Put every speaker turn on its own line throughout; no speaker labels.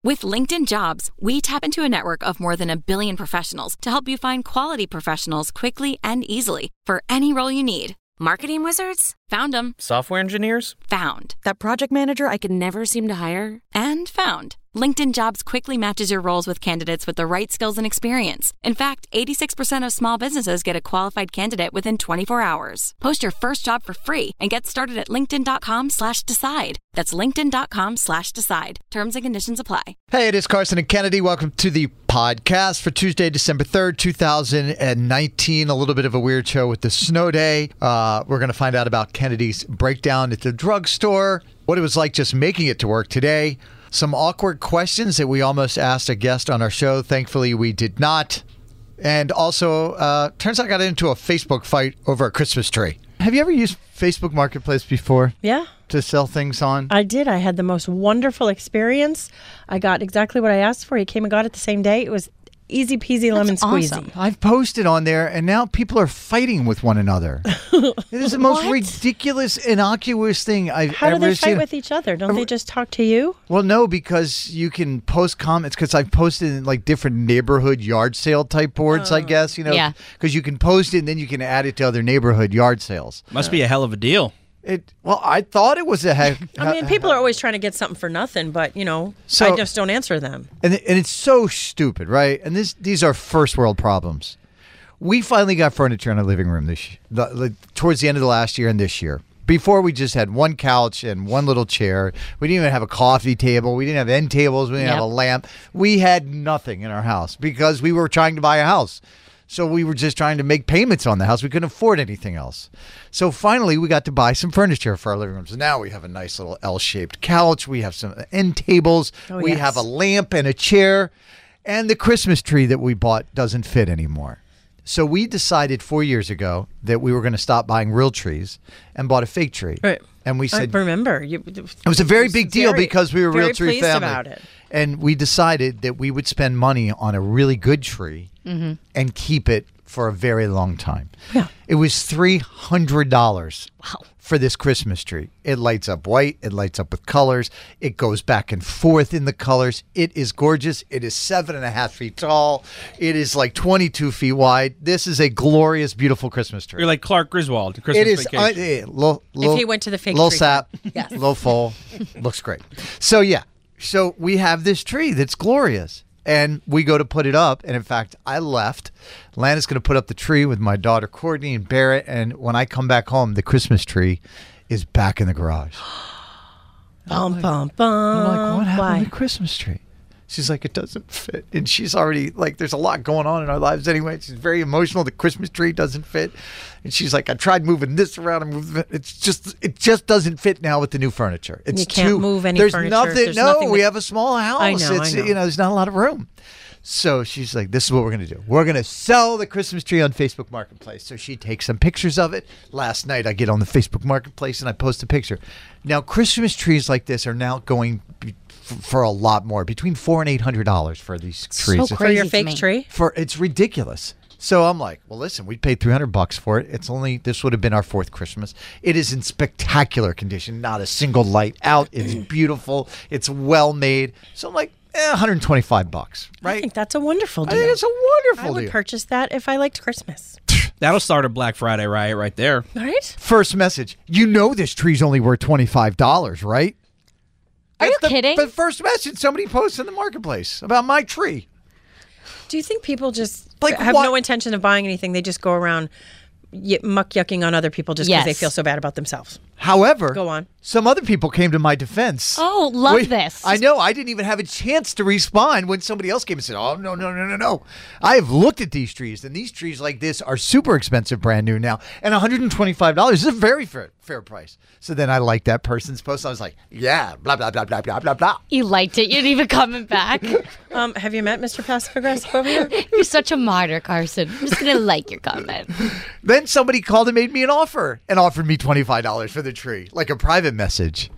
With LinkedIn Jobs, we tap into a network of more than 1 billion professionals to help you find quality professionals quickly and easily for any role you need. Marketing wizards? Found them.
Software engineers?
Found. That project manager I could never seem to hire? And found. LinkedIn Jobs quickly matches your roles with candidates with the right skills and experience. In fact, 86% of small businesses get a qualified candidate within 24 hours. Post your first job for free and get started at linkedin.com/decide. That's linkedin.com/decide. Terms and conditions apply.
Hey, it is Carson and Kennedy. Welcome to the podcast for Tuesday, December 3rd, 2019. A little bit of a weird show with the snow day. We're going to find out about Kennedy's breakdown at the drugstore, what it was like just making it to work today, some awkward questions that we almost asked a guest on our show. Thankfully, we did not. And also, turns out I got into a Facebook fight over a Christmas tree. Have you ever used Facebook Marketplace before?
Yeah.
To sell things on?
I did. I had the most wonderful experience. I got exactly what I asked for. He came and got it the same day. It was easy peasy lemon squeezy.
Awesome.
I've posted on there, and now people are fighting with one another. It is the most ridiculous, innocuous thing I've
How
ever
do they
seen.
fight with each other? Don't they just talk to you?
Well, no, because you can post comments, because I've posted in like different neighborhood yard sale type boards, I guess,
Yeah.
because you can post it and then you can add it to other neighborhood yard sales.
Must be a hell of a deal.
Well, I thought it was a heck.
I mean, people are always trying to get something for nothing, but,
So-
I just don't answer them.
And it's so stupid, right? And these are first world problems. We finally got furniture in our living room towards the end of the last year and this year. Before, we just had one couch and one little chair. We didn't even have a coffee table. We didn't have end tables. We didn't have a lamp. We had nothing in our house because we were trying to buy a house. So we were just trying to make payments on the house. We couldn't afford anything else. So finally, we got to buy some furniture for our living room. So now we have a nice little L-shaped couch. We have some end tables. We have a lamp and a chair. And the Christmas tree that we bought doesn't fit anymore. So we decided 4 years ago that we were going to stop buying real trees and bought a fake tree.
Right.
And we said,
I remember.
it was a very big deal because we were a real tree family.
About it.
And we decided that we would spend money on a really good tree and keep it for a very long time.
Yeah.
It was $300 for this Christmas tree. It lights up white. It lights up with colors. It goes back and forth in the colors. It is gorgeous. It is 7.5 feet tall. It is like 22 feet wide. This is a glorious, beautiful Christmas tree.
You're like Clark Griswold. Christmas
It is.
Vacation.
If he went to the fake
little
tree.
sap,
Yes.
little full. Looks great. So, yeah. So we have this tree that's glorious. And we go to put it up. And in fact, I left. Lana's going to put up the tree with my daughter, Courtney, and Barrett. And when I come back home, the Christmas tree is back in the garage.
Bum, bum, bum.
I'm like, what happened
Why?
to the Christmas tree? She's like, it doesn't fit. And she's already like, there's a lot going on in our lives anyway. She's very emotional. The Christmas tree doesn't fit. And she's like, I tried moving this around and moving it. It just doesn't fit now with the new furniture. It's
You can't move any
there's
furniture.
Nothing,
There's
no,
nothing
we
that-
have a small house.
I know.
There's not a lot of room. So she's like, this is what we're going to do. We're going to sell the Christmas tree on Facebook Marketplace. So she takes some pictures of it. Last night, I get on the Facebook Marketplace and I post a picture. Now, Christmas trees like this are now going for a lot more, between $400 and $800 for these trees.
For your fake tree?
It's ridiculous. So I'm like, well, listen, we paid $300 for it. This would have been our fourth Christmas. It is in spectacular condition. Not a single light out. It's beautiful. It's well made. So I'm like, $125, right?
I think that's a wonderful deal.
I think it's a wonderful
I would
deal.
purchase that if I liked Christmas.
That'll start a Black Friday riot right there.
Right?
First message. You know this tree's only worth $25, right?
Are you kidding?
The first message somebody posts in the marketplace about my tree.
Do you think people just
Like
have
what?
no intention of buying anything? They just go around muck yucking on other people just because they feel so bad about themselves.
However,
Go on.
Some other people came to my defense.
Oh, love this.
I know. I didn't even have a chance to respond when somebody else came and said, oh, no. I have looked at these trees, and these trees like this are super expensive, brand new now. And $125 is a very fair price. So then I liked that person's post. I was like, yeah, blah, blah, blah, blah, blah, blah, blah.
You liked it. You didn't even comment back.
Have you met Mr. Passive Aggressive over here?
You're such a martyr, Carson. I'm just going to like your comment.
Then somebody called and made me an offer and offered me $25 for the tree, like a private message.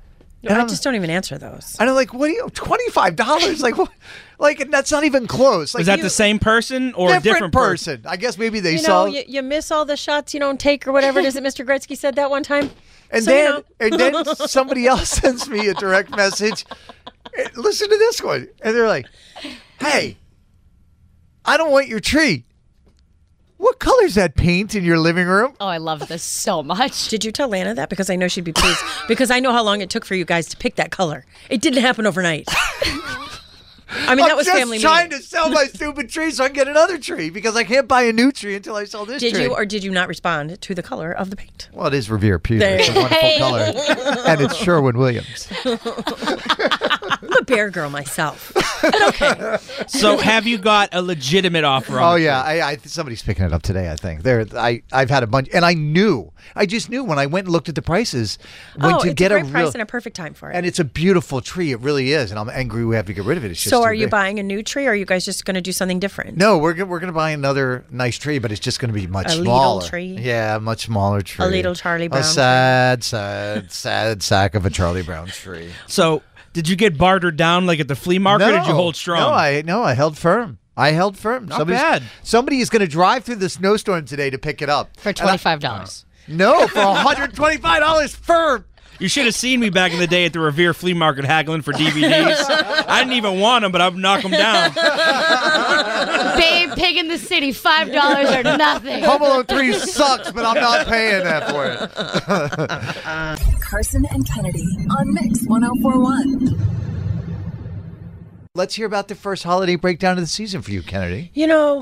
I just don't even answer those.
And I'm like, what are you, $25? Like, what? Like, that's not even close. Like,
Was that the same person or a different person?
I guess maybe they
You
saw.
know, you miss all the shots you don't take or whatever it is that Mr. Gretzky said that one time.
And
So,
then somebody else sends me a direct message. Listen to this one. And they're like, hey, I don't want your tree. What color's that paint in your living room?
Oh, I love this so much.
Did you tell Lana that? Because I know she'd be pleased. Because I know how long it took for you guys to pick that color. It didn't happen overnight. I mean, that was family
I'm just trying
meeting.
to sell my stupid tree so I can get another tree because I can't buy a new tree until I sell this tree.
Did you or did you not respond to the color of the paint?
Well, it is Revere Pewter. It's a wonderful color. And it's Sherwin-Williams.
I'm a bear girl myself. But okay.
So have you got a legitimate offer on
Oh
the
yeah,
tree?
I somebody's picking it up today. I think I've had a bunch, and I just knew when I went and looked at the prices.
It's a great price and a perfect time for it.
And it's a beautiful tree. It really is, and I'm angry we have to get rid of it. It's just
so,
too
are you
big.
buying a new tree, or are you guys just going to do something different?
No, we're going to buy another nice tree, but it's just going to be much
A little
smaller.
tree?
Yeah, much smaller tree.
A little Charlie Brown
A sad sack of a Charlie Brown tree.
So did you get bartered down like at the flea market, or did you hold strong?
No, I held firm.
Not bad.
Somebody is going to drive through the snowstorm today to pick it up.
For $25.
No, for $125 firm.
You should have seen me back in the day at the Revere Flea Market haggling for DVDs. I didn't even want them, but I'd knock them down.
Babe, Pig in the City, $5 or nothing.
Home Alone 3 sucks, but I'm not paying that for it.
Carson and Kennedy on Mix 104.1.
Let's hear about the first holiday breakdown of the season for you, Kennedy.
You know,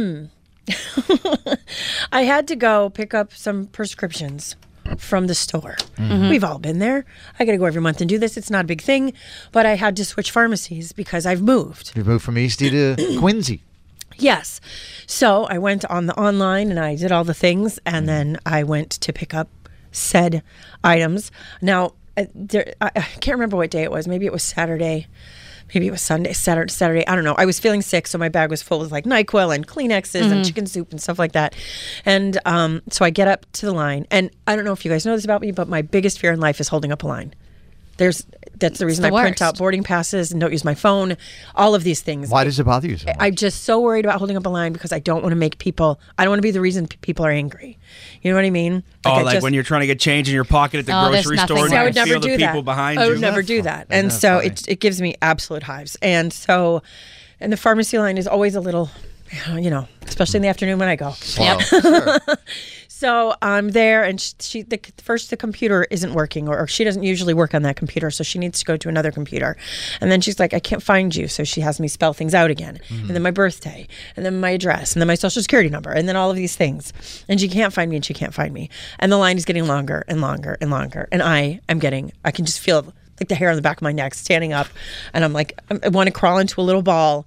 I had to go pick up some prescriptions from the store.
Mm-hmm.
We've all been there. I got to go every month and do this. It's not a big thing, but I had to switch pharmacies because I've moved.
You moved from Eastie to Quincy.
Yes. So I went on the online and I did all the things, and then I went to pick up said items. Now, I can't remember what day it was. Maybe it was Saturday. Maybe it was Sunday, Saturday. I don't know. I was feeling sick, so my bag was full with like NyQuil and Kleenexes and chicken soup and stuff like that. And so I get up to the line, and I don't know if you guys know this about me, but my biggest fear in life is holding up a line. That's the reason I print out boarding passes and don't use my phone. All of these things.
Why does it bother you so much?
I'm just so worried about holding up a line because I don't want to make people. I don't want to be the reason people are angry. You know what I mean?
When you're trying to get change in your pocket at the grocery
there's
store,
nothing
and you
I
can
would never
feel
do
the
that.
people behind
I
you.
would never do that, and
Isn't
so
that funny?
it gives me absolute hives. And so, and the pharmacy line is always a little, especially in the afternoon when I go.
Well, sure.
So I'm there, and the computer isn't working, or she doesn't usually work on that computer, so she needs to go to another computer. And then she's like, I can't find you, so she has me spell things out again, and then my birthday, and then my address, and then my social security number, and then all of these things. And she can't find me, and she can't find me. And the line is getting longer and longer and longer, and I can just feel like the hair on the back of my neck standing up, and I'm like, I want to crawl into a little ball.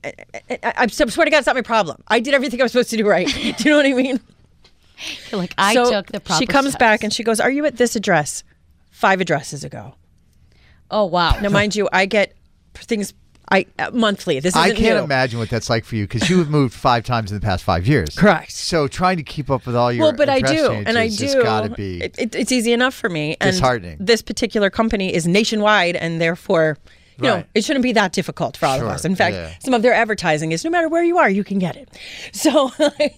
I swear to God, it's not my problem. I did everything I was supposed to do right. Do you know what I mean?
You're like, I
So
took the proper
she comes
steps.
back and she goes, are you at this address? 5 addresses ago.
Oh, wow.
Now, mind you, I get things monthly. This isn't
I can't
new.
imagine what that's like for you because you have moved 5 times in the past 5 years.
Correct.
So trying to keep up with all your
But I
address
do,
changes
and I
has
do.
got to be.
It's easy enough for me. And
disheartening.
this particular company is nationwide, and therefore,
Right.
it shouldn't be that difficult for all
Sure,
of us. In fact,
yeah.
some of their advertising is no matter where you are, you can get it. So,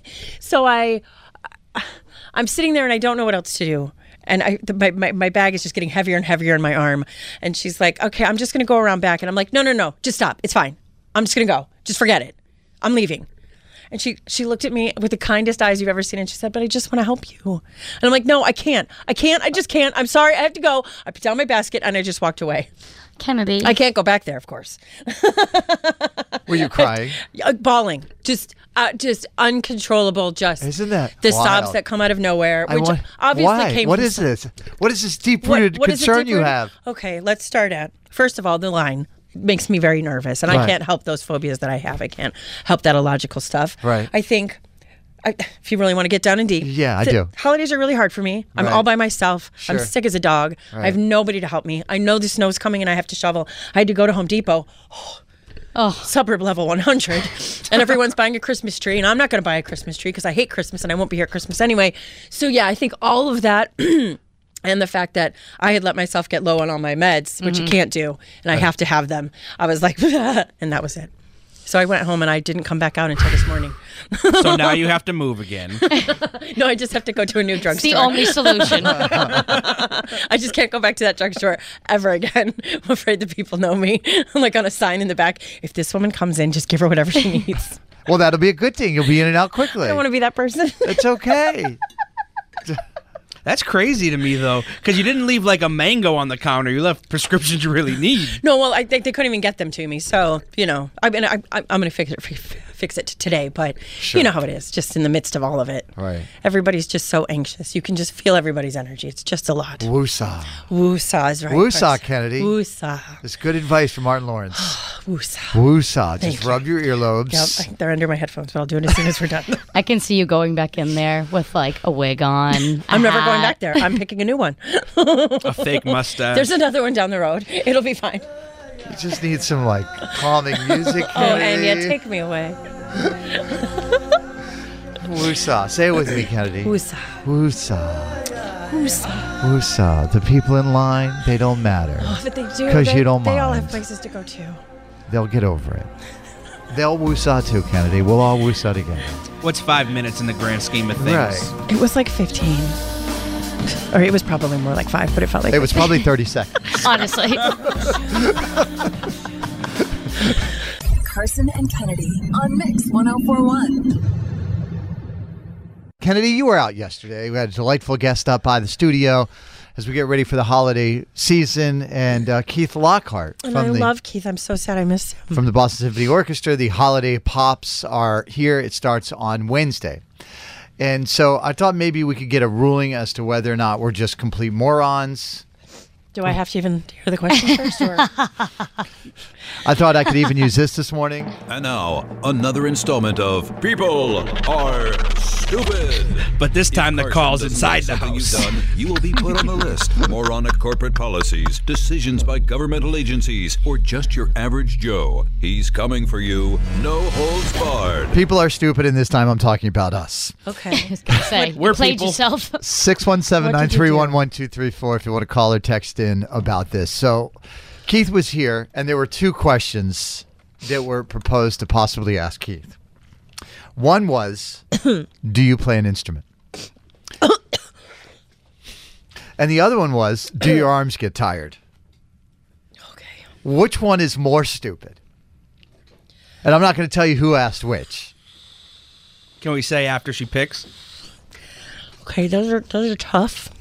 I'm sitting there and I don't know what else to do. And my bag is just getting heavier and heavier in my arm. And she's like, okay, I'm just going to go around back. And I'm like, no, just stop. It's fine. I'm just going to go. Just forget it. I'm leaving. And she looked at me with the kindest eyes you've ever seen. And she said, but I just want to help you. And I'm like, no, I can't. I just can't. I'm sorry. I have to go. I put down my basket and I just walked away.
Kennedy.
I can't go back there, of course.
Were you crying?
Bawling. Just uncontrollable.
Isn't that
the
wild?
sobs that come out of nowhere,
I
which
want-
obviously
why?
came
What
from
is this? What is this deep-rooted
what is it
concern you
different?
have?
Okay, let's start at first of all, the line makes me very nervous, and I
Right.
can't help those phobias that I have. I can't help that illogical stuff.
Right.
I think. If you really want to get down and deep.
Yeah, I do.
Holidays are really hard for me. I'm
Right.
all by myself.
Sure.
I'm sick as a dog. I have
Right.
nobody to help me. I know the snow's coming and I have to shovel. I had to go to Home Depot. Suburb level 100, and everyone's buying a Christmas tree, and I'm not going to buy a Christmas tree because I hate Christmas and I won't be here at Christmas anyway. So yeah, I think all of that and the fact that I had let myself get low on all my meds, which you can't do, and I have to have them. I was like, and that was it. So I went home and I didn't come back out until this morning.
So now you have to move again.
No, I just have to go to a new
It's
drugstore.
the only solution.
I just can't go back to that drugstore ever again. I'm afraid the people know me. I'm like on a sign in the back. If this woman comes in, just give her whatever she needs.
Well, that'll be a good thing. You'll be in and out quickly.
I don't want to be that person.
It's okay.
That's crazy to me, though, because you didn't leave like a mango on the counter. You left prescriptions you really need.
No, well, I think they couldn't even get them to me. So, I'm going to fix it today. But you know how it is, just in the midst of all of it.
Right.
Everybody's just so anxious. You can just feel everybody's energy. It's just a lot.
Woosah.
Woosah is right.
Woosah,
Chris.
Kennedy.
Woosah.
It's good advice from Martin Lawrence.
Woosah.
Woosah. Just
Thank you.
rub your earlobes.
Yep, they're under my headphones, but I'll do it as soon as we're done.
I can see you going back in there with like a wig on.
I'm never going back there. I'm picking a new one.
A fake mustache.
There's another one down the road. It'll be fine.
You just need some like calming music.
Oh, and
Kennedy.
take me away.
Woosah. Say it with me, Kennedy.
Woosah.
Woosah.
Woosah.
Woosah. The people in line, they don't matter.
Oh, but they do.
'Cause you don't
They all
mind.
have places to go to.
They'll get over it. They'll woosah too, Kennedy. We'll all woosah together.
What's 5 minutes in the grand scheme of things?
Right.
It was like 15. Or it was probably more like 5, but it felt like
It was probably 30 seconds.
Honestly.
Carson and Kennedy on Mix 1041.
Kennedy, you were out yesterday. We had a delightful guest stop by the studio as we get ready for the holiday season. And Keith Lockhart
And I love Keith. I'm so sad I missed him.
from the Boston Symphony Orchestra. The holiday pops are here. It starts on Wednesday. And so I thought maybe we could get a ruling as to whether or not we're just complete morons.
Do I have to even hear the question first? Or?
I thought I could even use this morning.
And now, another installment of People Are Stupid.
But this time the
If
call's
Carson
inside
doesn't
the
like something
house.
You've done, you will be put on the list. Moronic corporate policies, decisions by governmental agencies, or just your average Joe. He's coming for you. No holds barred.
People are stupid, and this time I'm talking about us.
Okay.
I was gonna say,
We're
you played
people.
yourself.
617-931-1234 if you want to call or text in about this. So Keith was here, and there were two questions that were proposed to possibly ask Keith. One was, do you play an instrument? And the other one was, do your arms get tired?
Okay.
Which one is more stupid? And I'm not going to tell you who asked which.
Can we say after she picks?
Okay, those are tough.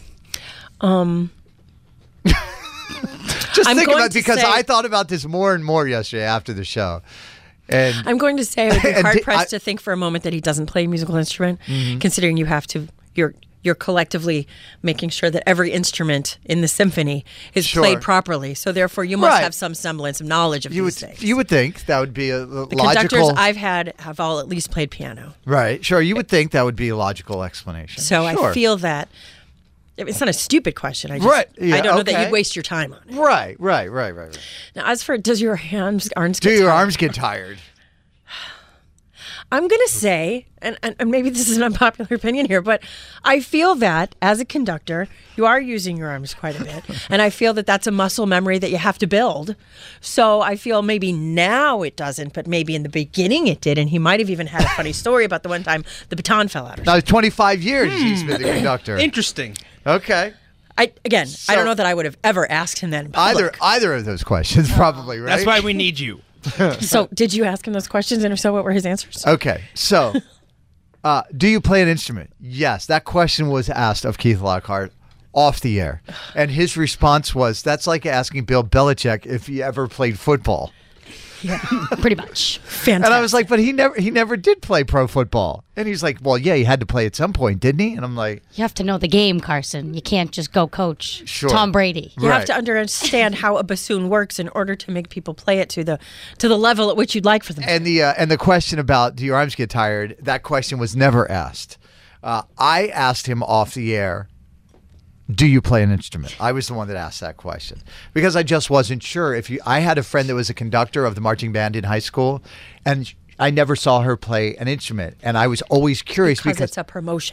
Just
I'm
think
going
about it,
to
because
say-
I thought about this more and more yesterday after the show. And
I'm going to say I would be
And
hard
di-
pressed
I-
to think for a moment that he doesn't play a musical instrument, considering you have to. You're collectively making sure that every instrument in the symphony is
Sure.
played properly. So therefore, you must
Right.
have some semblance of knowledge of
you
these
would
things.
you would think that would be a
the
logical.
conductors I've had have all at least played piano.
Right. Sure. You would think that would be a logical explanation.
So
Sure.
I feel that it's not a stupid question. I just,
Right. Yeah,
I don't know that
okay.
you'd waste your time on it.
Right.
Now, as for does your arms
Do
get
your
tired?
arms get tired?
I'm going to say, and maybe this is an unpopular opinion here, but I feel that as a conductor, you are using your arms quite a bit. And I feel that that's a muscle memory that you have to build. So I feel maybe now it doesn't, but maybe in the beginning it did. And he might have even had a funny story about the one time the baton fell out. Or
Now, 25 years he's been the conductor.
Interesting.
Okay.
I
So-
don't know that I would have ever asked him that in public.
Either of those questions, probably, right?
That's why we need you.
So did you ask him those questions? And if so, what were his answers?
Okay. So, do you play an instrument? Yes. That question was asked of Keith Lockhart off the air. And his response was, that's like asking Bill Belichick if he ever played football.
Pretty much.
Fantastic.
And I was like, but he never did play pro football. And he's like, well, yeah, he had to play at some point, didn't he? And I'm like,
You have to know the game, Carson. You can't just go coach
Sure.
Tom Brady.
You have
Right.
to understand how a bassoon works in order to make people play it to the level at which you'd like for them.
and the question about do your arms get tired? That question was never asked. I asked him off the air, do you play an instrument? I was the one that asked that question because I just wasn't sure. I had a friend that was a conductor of the marching band in high school, and I never saw her play an instrument, and I was always curious
because it's a promotion.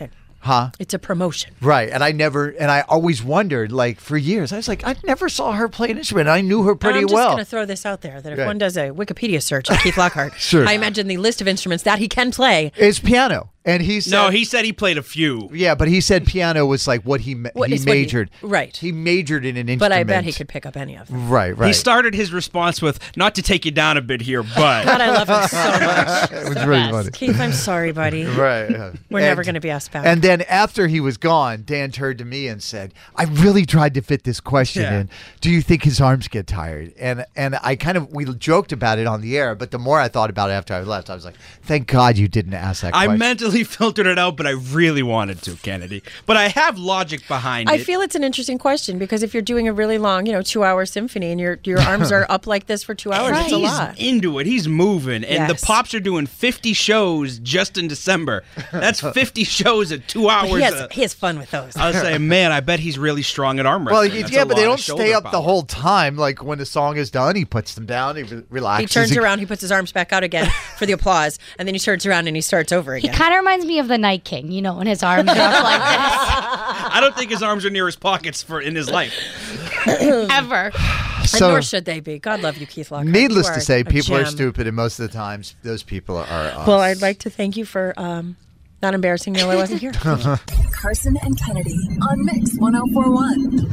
Huh?
It's a promotion.
Right. And I always wondered, like, for years, I was like, I never saw her play an instrument. I knew her pretty
I'm just
well.
going to throw this out there that if
Right.
one does a Wikipedia search of Keith Lockhart,
Sure.
I imagine the list of instruments that he can play.
It's piano. And he said,
No, he said he played a few.
yeah, but he said piano was like what he
What
he
is what he-
majored.
right.
He majored in an instrument.
But I bet he could pick up any of them.
Right.
He started his response with, not to take you down a bit here, but.
God, I love him so much.
It was really funny.
Keith, I'm sorry, buddy.
Right. yeah.
We're never going to be asked back.
And then after he was gone, Dan turned to me and said, I really tried to fit this question
Yeah.
in. Do you think his arms get tired? And I we joked about it on the air, but the more I thought about it after I left, I was like, thank God you didn't ask that
I
question.
mentally filtered it out, but I really wanted to, Kennedy. But I have logic behind
I
it.
feel it's an interesting question because if you're doing a really long, 2-hour symphony and your arms are up like this for 2 hours, it's a
He's
lot.
into it. He's moving. And the
Yes.
Pops are doing 50 shows just in December. That's 50 shows at 2 hours.
He has fun with those.
I was saying, man, I bet he's really strong at arm
Well,
wrestling. That's
yeah,
a
but they
lot
don't
of
stay
shoulder
up the
power.
whole time. Like when the song is done, he puts them down, he relaxes.
He turns around, he puts his arms back out again for the applause, and then he turns around and he starts over
He
again.
kind of reminds me of the Night King, when his arms are up like
I don't think his arms are near his pockets in his life.
this. Ever.
And
So,
nor should they be. God love you, Keith Lockhart.
needless
You
to
are
say,
a
people are
gem.
stupid, and most of the times, those people are us.
Well, I'd like to thank you for not embarrassing me while I wasn't here.
Carson and Kennedy on Mix 1041.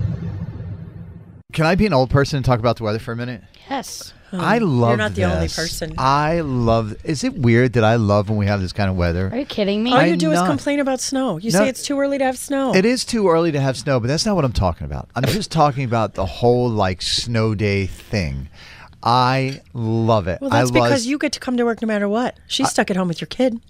Can I be an old person and talk about the weather for a minute?
Yes.
I love
You're not the only
this.
person.
I love. Is it weird that I love when we have this kind of weather?
Are you kidding me?
All you
I'm
do is
not.
complain about snow. You
No.
say it's too early to have snow.
It is too early to have snow, but that's not what I'm talking about. I'm just talking about the whole snow day thing. I love it.
Well, that's because you get to come to work no matter what. She's stuck at home with your kid.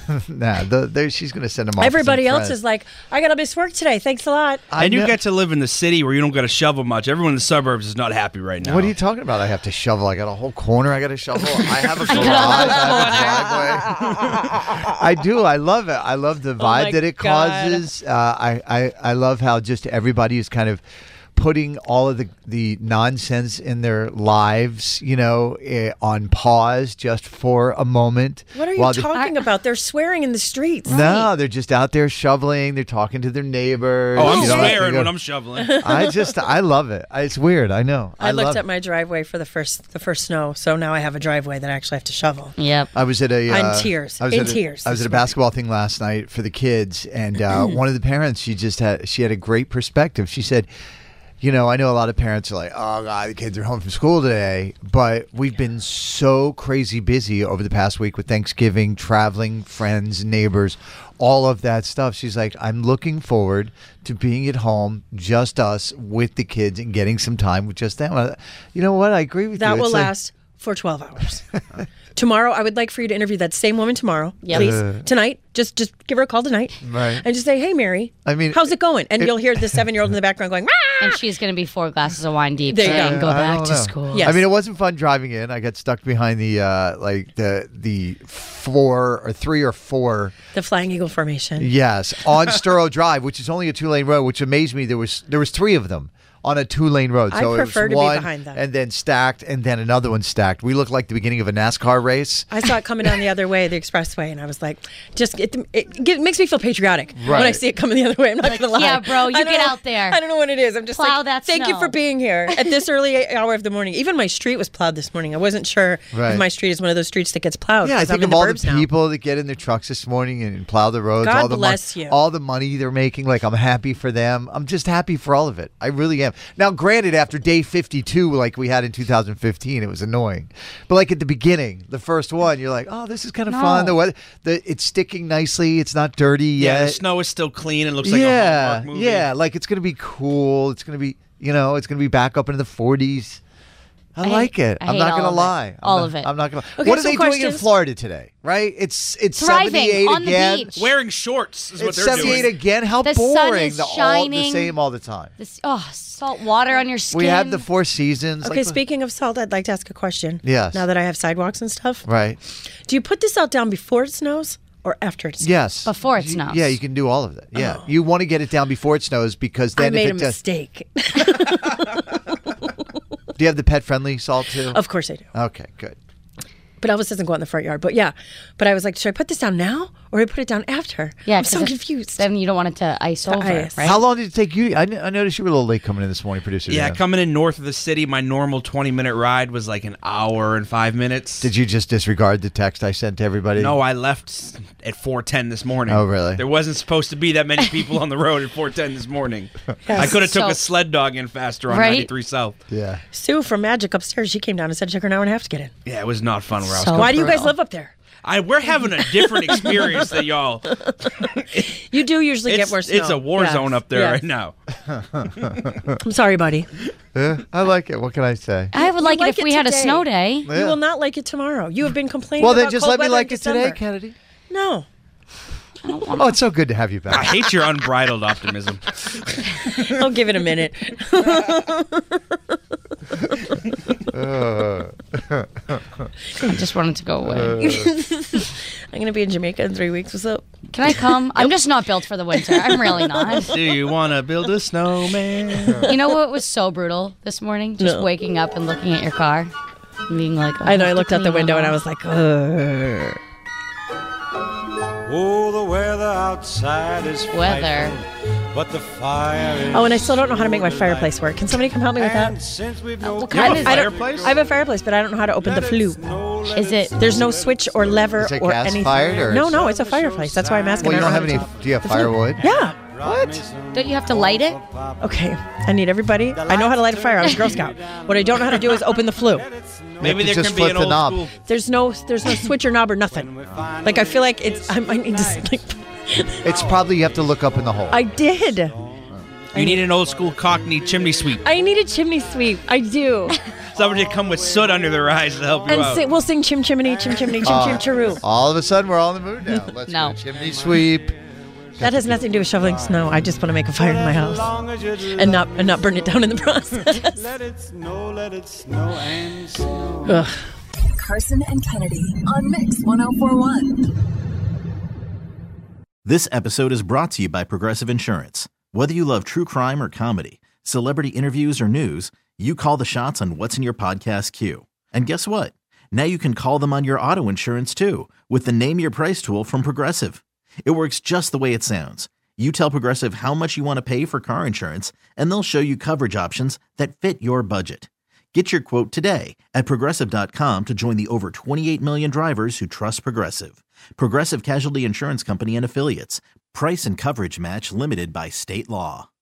she's going to send them off.
Everybody else is like, I got to miss work today. Thanks a lot.
And you get to live in the city where you don't got to shovel much. Everyone in the suburbs is not happy right now.
What are you talking about? I have to shovel. I got a whole corner I got to shovel. I have a garage. I have a driveway. I do. I love it. I love the vibe
my
that it
God.
causes. I love how just everybody is kind of putting all of the nonsense in their lives, on pause just for a moment.
What are you
while they-
talking about? They're swearing in the streets.
No, they're just out there shoveling. They're talking to their neighbors.
Oh, I'm
you know,
swearing
they
when
go-
I'm shoveling.
I love it. It's weird. I know.
I looked
love
at my driveway for the first snow, so now I have a driveway that I actually have to shovel.
Yep.
I was at a.
I'm
uh,
tears.
I was
In
at a-
tears
I was
this
at a
morning.
basketball thing last night for the kids, and one of the parents, she had a great perspective. She said, I know a lot of parents are like, oh, God, the kids are home from school today. But we've been so crazy busy over the past week with Thanksgiving, traveling, friends, neighbors, all of that stuff. She's like, I'm looking forward to being at home, just us, with the kids, and getting some time with just them. You know what? I agree with you.
That will
It's like-
last for 12 hours. Tomorrow, I would like for you to interview that same woman tomorrow,
Yep.
please. Tonight, just give her a call tonight.
Right.
And just say, hey, Mary,
I mean,
how's it going? And you'll hear the 7-year-old in the background going, "Rah!"
And she's going to be 4 glasses of wine deep
There you
saying,
go.
go
I
back
don't
to
know.
school.
Yes.
I mean, it wasn't fun driving in. I got stuck behind the the 3 or 4.
The Flying Eagle Formation.
Yes, on Sturrow Drive, which is only a 2-lane road, which amazed me. There was 3 of them on a 2-lane road.
I
So
prefer
it
to
was
be
one,
behind them.
and then stacked, and then another one stacked. We looked like the beginning of a NASCAR race.
I saw it coming down the other way, the expressway, and I was like, it makes me feel patriotic when I
Right.
see it coming the other way. I'm not going to lie.
yeah, bro, you
I don't
get
know-
out there.
I don't know what it is. I'm just
Plow
like,
that
thank you
snow.
for being here at this early hour of the morning. Even my street was plowed this morning. I wasn't sure
Right.
if my street is one of those streets that gets plowed.
Yeah, I
'cause
think
I'm in
of
the
all the
burbs now.
people that get in their trucks this morning and plow the roads.
God
all the
bless you.
All the money they're making. Like, I'm happy for them. I'm just happy for all of it. I really am. Now, granted, after day 52, like we had in 2015, it was annoying. But like at the beginning, the first one, you're like, oh, this is kind of fun. The weather, it's sticking nicely. It's not dirty
Yeah,
yet.
the snow is still clean. It looks like a Hallmark movie.
Yeah, like it's gonna be cool. It's gonna be, it's gonna be back up into the 40s. I like it.
I
I'm
hate
not
all
gonna
of it.
lie.
All of it.
I'm not gonna.
Okay,
What are
some
they doing in
questions.
Florida today? Right? It's
Thriving
78
on the
again.
beach.
Wearing shorts is what
It's
they're
78
doing.
again. How
The sun
boring.
is
The
shining.
same all the time.
Salt water on your skin.
We have the 4 seasons.
Okay,
like-
speaking of salt, I'd like to ask a question.
Yes.
Now that I have sidewalks and stuff.
Right.
Do you put this out down before it snows or after it snows?
Yes.
Before it snows.
Yeah, you can do all of that. Yeah. You want to get it down before it snows because
I
then
made a
if it does.
mistake.
Do you have the pet friendly salt too?
Of course I do.
Okay, good.
But Elvis doesn't go out in the front yard. But yeah. But I was like, should I put this down now or I put it down after.
Yeah,
I'm so
'cause
confused.
Then you don't want it to ice over,
ice.
right?
How long did it take you? I noticed you were a little late coming in this morning, producer.
Yeah,
Dan.
coming in north of the city, my normal 20-minute ride was like an hour and 5 minutes.
Did you just disregard the text I sent to everybody?
No, I left at 4:10 this morning.
Oh, really?
There wasn't supposed to be that many people on the road at 4:10 this morning. I could have took a sled dog in faster on
Right?
93 South.
Yeah.
Sue from Magic upstairs, she came down and said it took her an hour and a half to get in.
Yeah, it was not fun where I was
So-
coming.
Why do you guys
brutal.
live up there?
We're having a different experience than y'all.
You do usually get worse.
It's a war zone up there right now.
I'm sorry, buddy.
Yeah, I like it. What can I say?
I would like it
like
if we
it
had a
today.
snow day.
You will not like it tomorrow. You have been complaining
Well,
about
then just
cold
let me
weather in
like it today,
December.
Kennedy.
No.
Oh, it's so good to have you
I
back.
hate your unbridled optimism.
I'll give it a minute.
I just wanted to go away.
I'm going to be in Jamaica in 3 weeks. What's up?
Can I come? I'm just not built for the winter. I'm really not.
Do you want to build a snowman?
You know what was so brutal this morning? Just
No.
waking up and looking at your car. And being like,
I know. I looked out the window and I was like, ugh.
Oh, the weather outside is
Weather.
frightful, but the fire is
Oh, and I still don't know how to make my fireplace work. Can somebody come help me with
and
that?
since we've no
What
You have
kind
a
is
fireplace?
I have a fireplace, but I don't know how to open the flue.
Is it?
There's no switch or lever
Is it
or
gas
anything.
fired or
No,
is-
no, it's a fireplace. That's why I'm asking.
Well, you
I
don't have
know
any.
how to-
Do you have firewood?
Yeah.
What?
Don't you have to light it?
Okay. I need everybody. I know how to light a fire. I was a Girl Scout. What I don't know how to do is open the flue.
Maybe there
Just
can be
flip
an
the
old
knob.
school.
There's no switch or knob or nothing. Like I feel like it's. I need to. Like,
It's probably you have to look up in the hole.
I did.
You need an old school Cockney chimney sweep.
I need a chimney sweep. I do.
Somebody to come with soot under their eyes to help you
And
out.
we'll sing chim chimney, chim chimney, chim chim chiroo.
All of a sudden, we're all in the mood now. Let's
No.
go chimney sweep.
That has nothing to do with shoveling snow. I just want to make a fire in my house and not burn it down in the process.
Let it snow and snow.
Ugh.
Carson and Kennedy on Mix 1041.
This episode is brought to you by Progressive Insurance. Whether you love true crime or comedy, celebrity interviews or news, you call the shots on what's in your podcast queue. And guess what? Now you can call them on your auto insurance too with the Name Your Price tool from Progressive. It works just the way it sounds. You tell Progressive how much you want to pay for car insurance, and they'll show you coverage options that fit your budget. Get your quote today at Progressive.com to join the over 28 million drivers who trust Progressive. Progressive Casualty Insurance Company and Affiliates. Price and coverage match limited by state law.